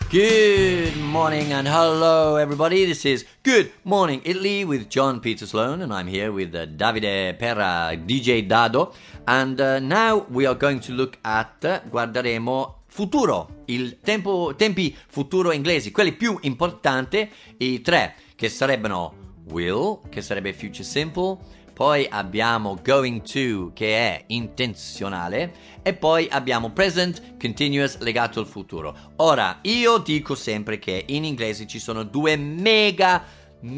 Good morning and hello everybody, this is Good Morning Italy with John Peter Sloan and I'm here with Davide Perra, DJ Dado, and now we are going to look at, guarderemo futuro, tempi futuro inglesi, quelli più importanti, i tre che sarebbero will, che sarebbe future simple, poi abbiamo going to, che è intenzionale, e poi abbiamo present continuous legato al futuro. Ora, io dico sempre che in inglese ci sono due mega si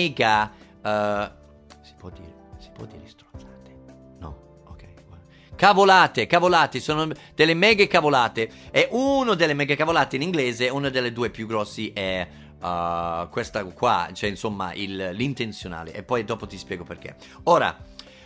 può dire strozzate? No, ok. Cavolate, sono delle mega cavolate, e uno delle mega cavolate in inglese, una delle due più grossi è questa qua, cioè insomma l'intenzionale, e poi dopo ti spiego perché. Ora,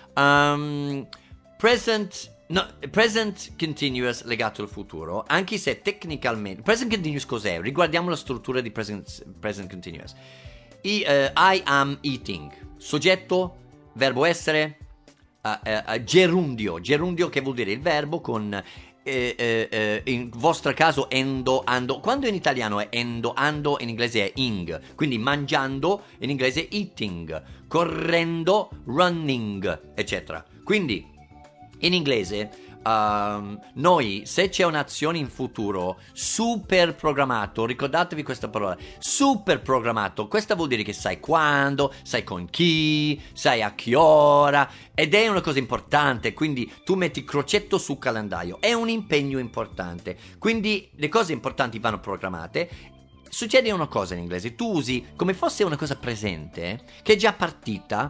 present continuous legato al futuro, anche se tecnicalmente present continuous cos'è? Riguardiamo la struttura di present continuous. I am eating, soggetto, verbo essere, gerundio che vuol dire il verbo con in vostro caso endo, ando. Quando in italiano è endo, ando, in inglese è ing. Quindi mangiando in inglese è eating, correndo running, eccetera. Quindi in inglese noi, se c'è un'azione in futuro super programmato, ricordatevi questa parola, super programmato, questa vuol dire che sai quando, sai con chi, sai a che ora, ed è una cosa importante. Quindi tu metti crocetto sul calendario, è un impegno importante, quindi le cose importanti vanno programmate. Succede una cosa in inglese, tu usi come fosse una cosa presente che è già partita.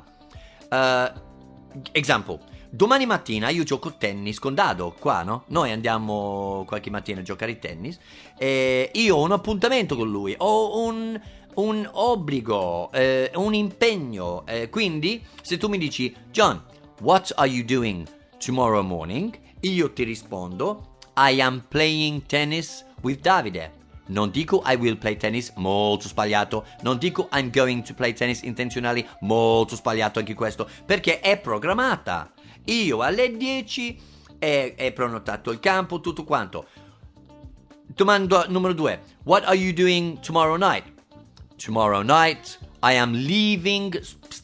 Example: domani mattina io gioco tennis con Dado, qua, no? Noi andiamo qualche mattina a giocare a tennis e io ho un appuntamento con lui, ho un obbligo, un impegno, quindi se tu mi dici John, what are you doing tomorrow morning? Io ti rispondo I am playing tennis with Davide. Non dico I will play tennis, molto sbagliato. Non dico I'm going to play tennis, intenzionali, molto sbagliato anche questo, perché è programmata. Io alle 10 è prenotato il campo, tutto quanto. Domanda numero 2. What are you doing tomorrow night? Tomorrow night I am leaving,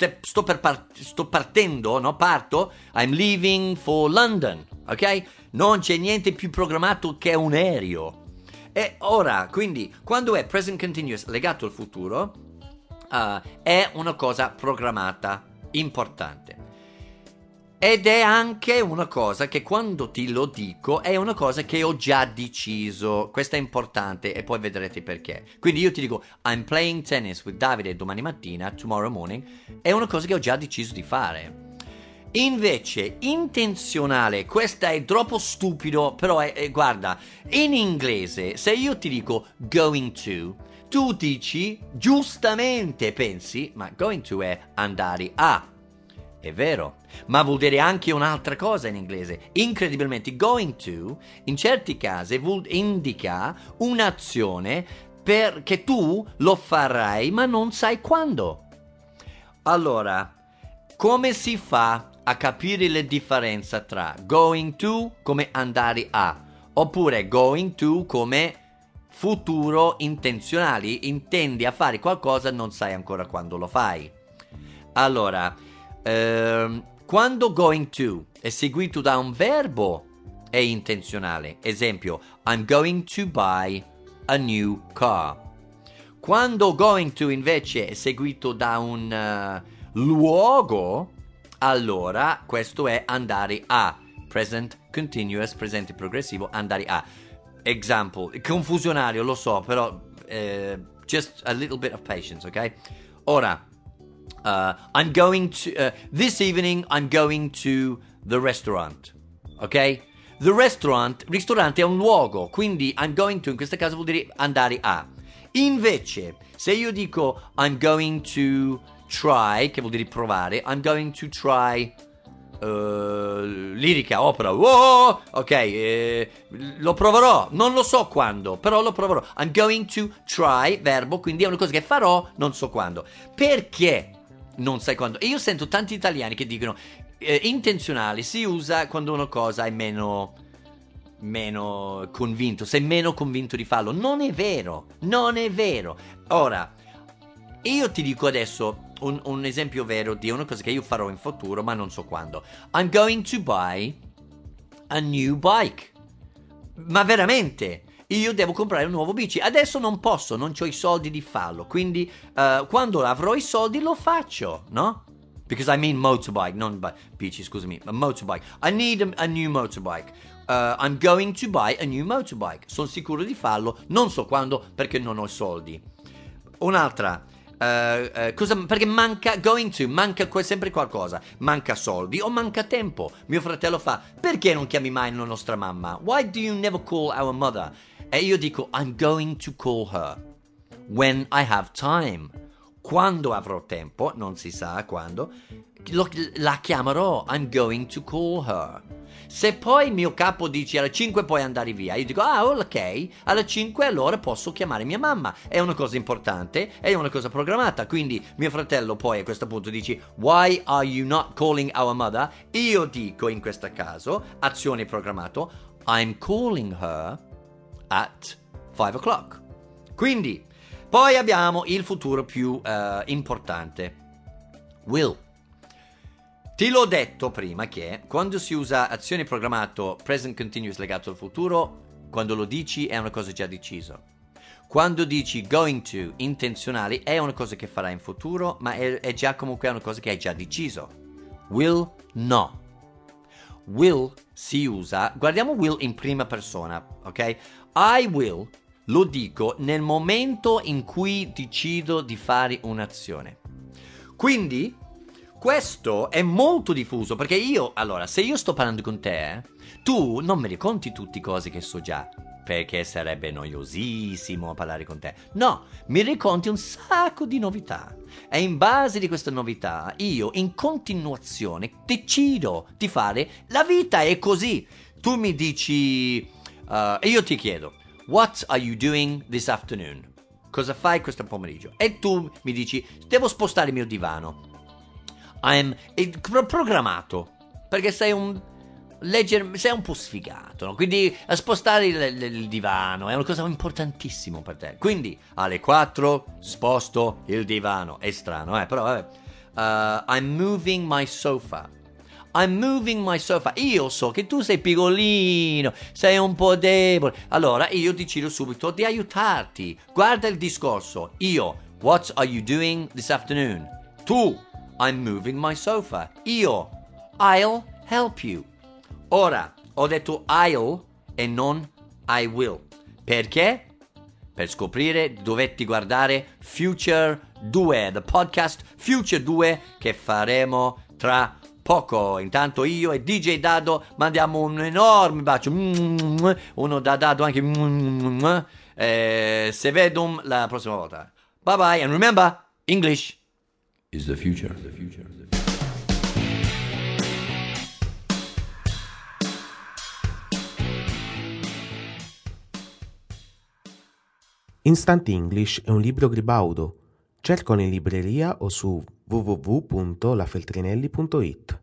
sto partendo, no? Parto, I'm leaving for London, ok? Non c'è niente più programmato che un aereo. E ora, quindi, quando è present continuous legato al futuro, è una cosa programmata, importante. Ed è anche una cosa che quando ti lo dico è una cosa che ho già deciso. Questo è importante e poi vedrete perché. Quindi io ti dico I'm playing tennis with Davide domani mattina, tomorrow morning, è una cosa che ho già deciso di fare. Invece intenzionale, questa è troppo stupido, però guarda, in inglese se io ti dico going to, tu dici giustamente, pensi, ma going to è andare a. È vero, ma vuol dire anche un'altra cosa in inglese. Incredibilmente, going to, in certi casi, indica un'azione perché tu lo farai, ma non sai quando. Allora, come si fa a capire la differenza tra going to come andare a, oppure going to come futuro intenzionali, intendi a fare qualcosa, non sai ancora quando lo fai. Allora, quando going to è seguito da un verbo è intenzionale. Esempio, I'm going to buy a new car. Quando going to invece è seguito da un luogo, allora questo è andare a. Present continuous, presente progressivo, andare a. Example, confusionario, lo so, però just a little bit of patience, ok? Ora, I'm going to this evening I'm going to the restaurant, ok? The ristorante è un luogo, quindi I'm going to in questo caso vuol dire andare a. Invece, se io dico I'm going to try, che vuol dire provare, I'm going to try lirica, opera, oh, ok, lo proverò, non lo so quando, però lo proverò. I'm going to try, verbo, quindi è una cosa che farò, non so quando. Perché non sai quando? E io sento tanti italiani che dicono intenzionale si usa quando una cosa è meno meno convinto, sei meno convinto di farlo. Non è vero, non è vero. Ora, io ti dico adesso un esempio vero di una cosa che io farò in futuro, ma non so quando. I'm going to buy a new bike. Ma veramente, io devo comprare un nuovo bici. Adesso non posso, non ho i soldi di farlo. Quindi quando avrò i soldi lo faccio, no? Because I mean motorbike, non bici, scusami, a motorbike. I need a new motorbike. I'm going to buy a new motorbike. Sono sicuro di farlo, non so quando perché non ho soldi. Un'altra, perché manca sempre qualcosa. Manca soldi o manca tempo. Mio fratello fa: perché non chiami mai la nostra mamma? Why do you never call our mother? E io dico: I'm going to call her when I have time. Quando avrò tempo, non si sa quando, la chiamerò. I'm going to call her. Se poi il mio capo dice alle 5 puoi andare via, io dico: ah, ok, alle 5 allora posso chiamare mia mamma. È una cosa importante, è una cosa programmata. Quindi mio fratello poi a questo punto dice: why are you not calling our mother? Io dico in questo caso, azione programmato, I'm calling her at 5 o'clock. Quindi poi abbiamo il futuro più importante. Will. Ti l'ho detto prima che quando si usa azione programmato present continuous legato al futuro, quando lo dici è una cosa già decisa. Quando dici going to intenzionali è una cosa che farai in futuro, ma è già comunque una cosa che hai già deciso. Will no. Will si usa, guardiamo will in prima persona, ok? I will lo dico nel momento in cui decido di fare un'azione. Quindi questo è molto diffuso perché se io sto parlando con te, tu non mi racconti tutte cose che so già, perché sarebbe noiosissimo parlare con te. No, mi racconti un sacco di novità e in base di queste novità io in continuazione decido di fare. La vita è così. Tu mi dici e io ti chiedo: what are you doing this afternoon? Cosa fai questo pomeriggio? E tu mi dici: devo spostare il mio divano. È programmato perché sei un po' sfigato, no? Quindi a spostare il divano è una cosa importantissima per te. Quindi alle 4 sposto il divano. È strano, però vabbè. I'm moving my sofa. I'm moving my sofa. Io so che tu sei piccolino, sei un po' debole. Allora io decido subito di aiutarti. Guarda il discorso. Io, what are you doing this afternoon? Tu, I'm moving my sofa. Io, I'll help you. Ora, ho detto I'll e non I will. Perché? Per scoprire dovetti guardare Future 2, the podcast Future 2 che faremo tra poco. Intanto io e DJ Dado mandiamo un enorme bacio. Uno da Dado anche. Se vedum la prossima volta. Bye bye and remember, English is the future. Instant English è un libro gribaudo. Cercalo in libreria o su www.lafeltrinelli.it.